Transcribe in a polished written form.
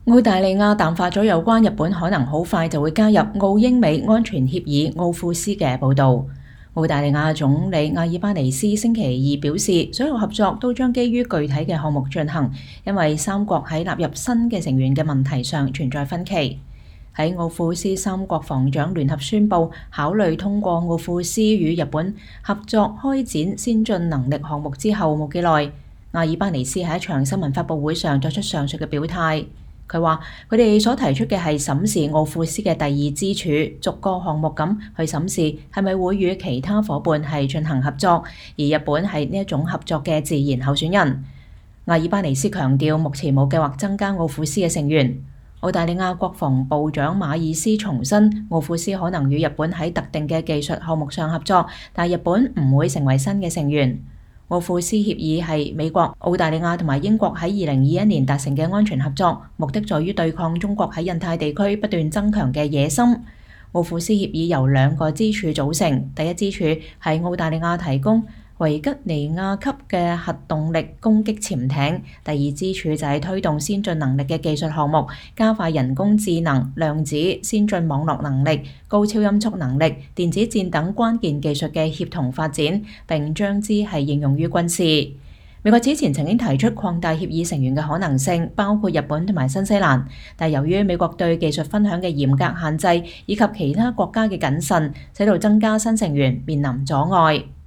澳大利亞淡化咗有關日本可能好快就會加入澳英美安全協議奧庫斯嘅報導。澳大利亞總理阿爾巴尼斯星期二表示，所有合作都將基於具體嘅項目進行，因為三國喺納入新嘅成員嘅問題上存在分歧。喺奧庫斯三國防長聯合宣布考慮通過奧庫斯與日本合作開展先進能力項目之後冇幾耐，阿爾巴尼斯喺一場新聞發佈會上作出上述嘅表態。佢話：佢哋所提出嘅係審視奧庫斯嘅第二支柱，逐個項目咁去審視係咪會與其他夥伴係進行合作，而日本係呢一種合作嘅自然候選人。阿爾巴尼斯強調，目前冇計劃增加奧庫斯嘅成員。澳大利亞國防部長馬爾斯重申，奧庫斯可能與日本喺特定嘅技術項目上合作，但日本唔會成為新嘅成員。奧庫斯協議係美國、澳大利亞同埋英國喺2021年達成嘅安全合作，目的在於對抗中國喺印太地區不斷增強嘅野心。奧庫斯協議由兩個支柱組成，第一支柱係澳大利亞提供維吉尼亞級嘅核動力攻擊潛艇，第二支柱就係推動先進能力嘅技術項目，加快人工智能、量子、先進網絡能力、高超音速能力、電子戰等關鍵技術嘅協同發展，並將之係應用於軍事。美國此前曾經提出擴大協議成員嘅可能性，包括日本同埋新西蘭，但由於美國對技術分享嘅嚴格限制以及其他國家嘅謹慎，使到增加新成員面臨阻礙。